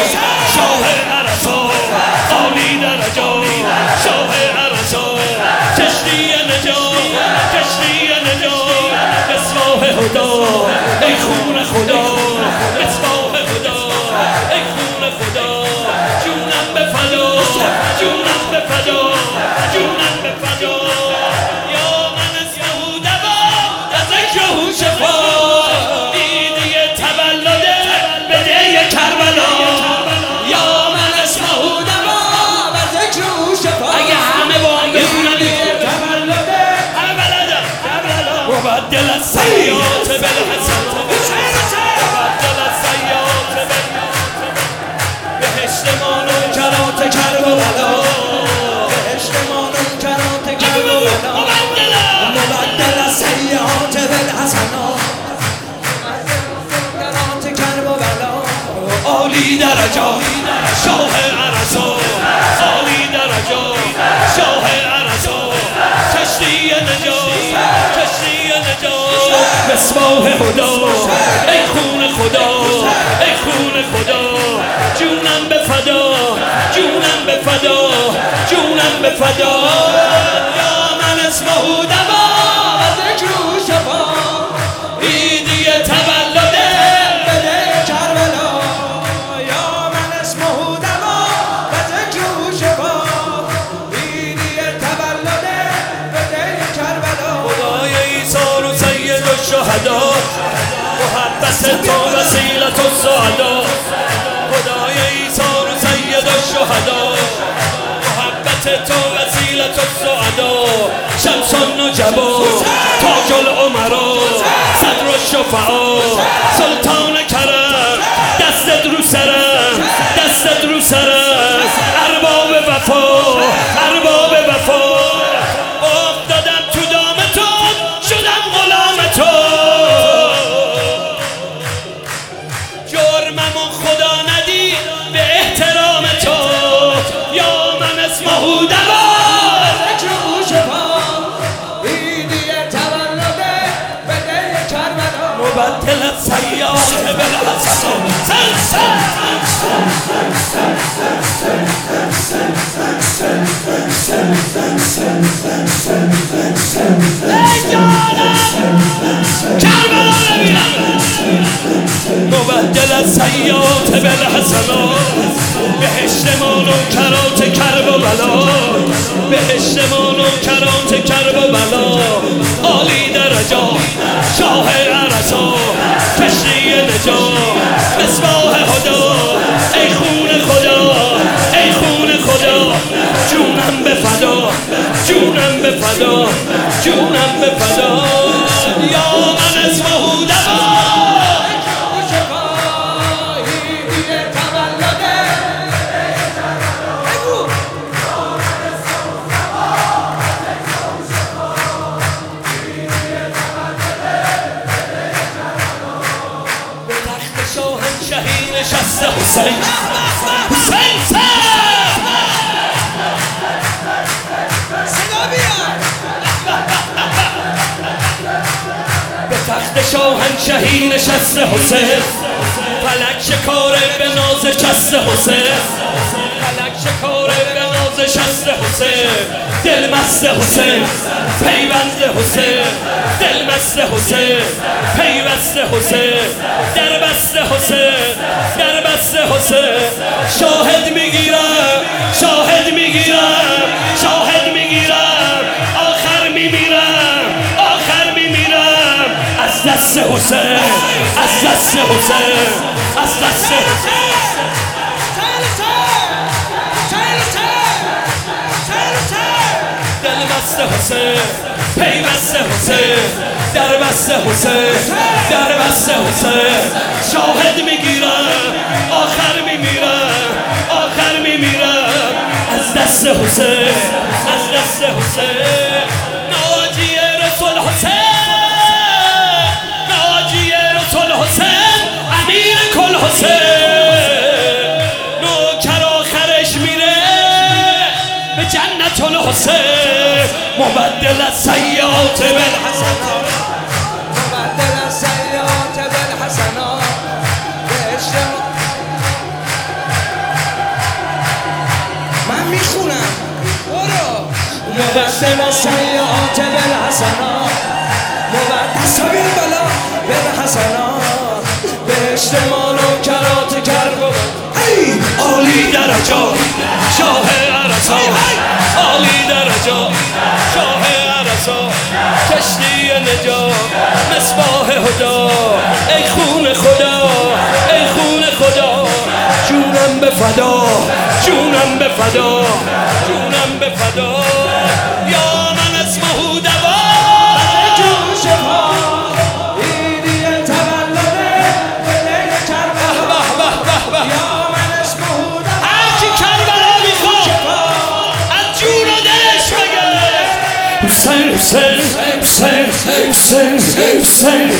شاه عرصا عالی درجات شاه عرصا کشتی نجات مصباح هدا ای خون خدا مصباح هدا ای خون خدا جونم به فدا جونم به فدا جونم به فدا یا من اسمه دوا و ذکره شفا عیدی تولد بده کربلا یا من اسمه دوا و ذکره شفا اگه همه با هم بخونن تولد کربلا مبدل السیئات بالحسنات مبدل السیئات بالحسنات بهشت ما نوکرات کربلا بهشت ما نوکرات کربلا مبدل السیئات بالحسنات نوکرات کربلا عالی درجات شاه عرصا عالی درجات شاه عرصا کشتی نجات مصباح هدا ای خون خدا ای خون خدا جونم به فدا جونم به فدا جونم به فدا یا من اسمه دوا و ذکره شفا عیدی تولد بده کربلا یا من اسمه دوا و ذکره شفا عیدی تولد بده کربلا خدای عیسی و سید الشهدا محبت تو وسیلت السعدا خدای عیسی و سید الشهدا محبت تو وسیلت السعدا شمس النجبا تاج الامرا صدر الشفعا سلطان کرم دستت رو سرم دستت رو سرم ارباب وفا ارباب وفا افتادم تو دام تو شدم غلام تو جرممو خدا ندید به احترام تو یا من اسمه دوا ذکره شفا عیدی تولد بده کربلا مبدل السیئات بالحسنات ای جانم کربلا نمیرم مبدل السیئات بالحسنات بهشت ما نوکرات کرب و بلا بهشت ما نوکرات کرب و بلا عالی درجات شاه عرصا کشتی نجات مصباح هدا ای خون خدا ای خون خدا جونم به فدا جونم به فدا جونم به فدا یا من اسمه دوا شهید نشسته حسین حسین صدا بیار به تخت شاهنشهی نشسته حسین فلک شکاره به ناز چست حسین فلک شکاره به ناز شست حسین دل مست حسین پیوند حسین دل مست حسین پیوست حسین در بست حسین در بست حسین شاهد میگیرم شاهد میگیرم شاهد میگیرم آخر میمیرم آخر میمیرم از دست حسین از دست حسین از دست حسین دل بست حسین پیوست حسین در بست حسین در بست حسین شاهد میگیرم آخر میمیرم آخر میمیرم از دست حسین از دست حسین ناجی رسول حسین ناجی رسول حسین امیر کل حسین نوکر آخرش میره به جنت الحسین مبدل السیئات بالحسنات مبدل السیئات بالحسنات مبدل سیئات بالحسنات دستا بیار بالا بالحسنات بهشت مال و کرات کرب عالی درجات شاه عرصات عالی درجات شاه عرصات کشتی نجات مصباح هدا ای خون خدا ای خون خدا جونم به فدا جونم به فدا جونم به فدا یا من اسمه دوا جوش پا ایدی تولده لیل کربلا یا من اسمه دوا هرچی کربلا میخواد از جون و دلش بگه حسین حسین حسین حسین حسین